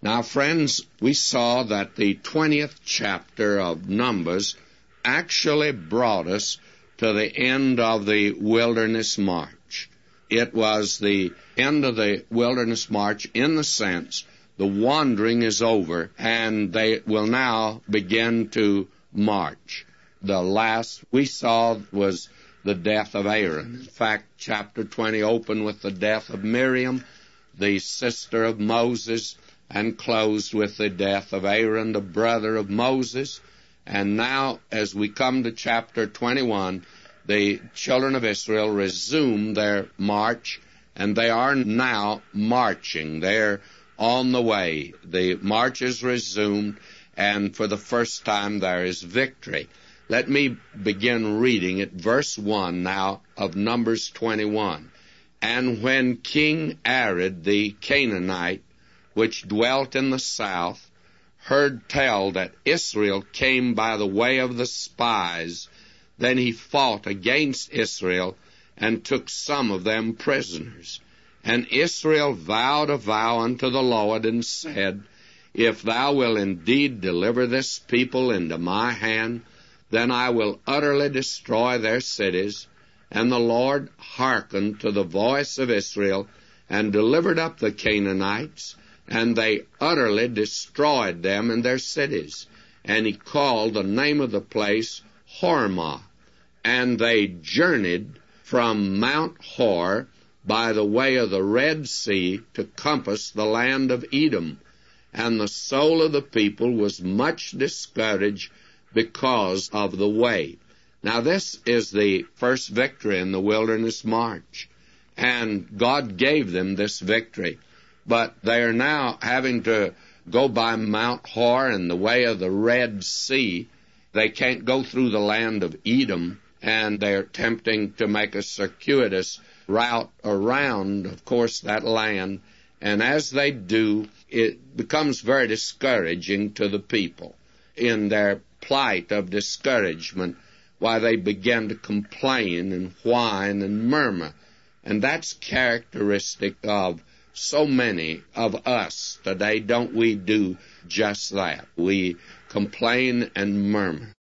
Now, friends, we saw that the 20th chapter of Numbers actually brought us to the end of the wilderness march. It was the end of the wilderness march in the sense the wandering is over, and they will now begin to march. The last we saw was the death of Aaron. In fact, chapter 20 opened with the death of Miriam, the sister of Moses, and closed with the death of Aaron, the brother of Moses. And now, as we come to chapter 21, the children of Israel resume their march, and they are now marching. They're on the way. The march is resumed, and for the first time there is victory. Let me begin reading at verse 1 now of Numbers 21. And when King Arad the Canaanite, which dwelt in the south, heard tell that Israel came by the way of the spies, then he fought against Israel and took some of them prisoners. And Israel vowed a vow unto the Lord and said, If thou wilt indeed deliver this people into my hand, then I will utterly destroy their cities. And the Lord hearkened to the voice of Israel, and delivered up the Canaanites, and they utterly destroyed them and their cities. And he called the name of the place Hormah. And they journeyed from Mount Hor by the way of the Red Sea to compass the land of Edom. And the soul of the people was much discouraged because of the way. Now this is the first victory in the wilderness march, and God gave them this victory. But they are now having to go by Mount Hor and the way of the Red Sea. They can't go through the land of Edom, and they're attempting to make a circuitous route around, of course, that land. And as they do, it becomes very discouraging to the people. In their plight of discouragement, why they begin to complain and whine and murmur. And that's characteristic of so many of us today. Don't we do just that? We complain and murmur.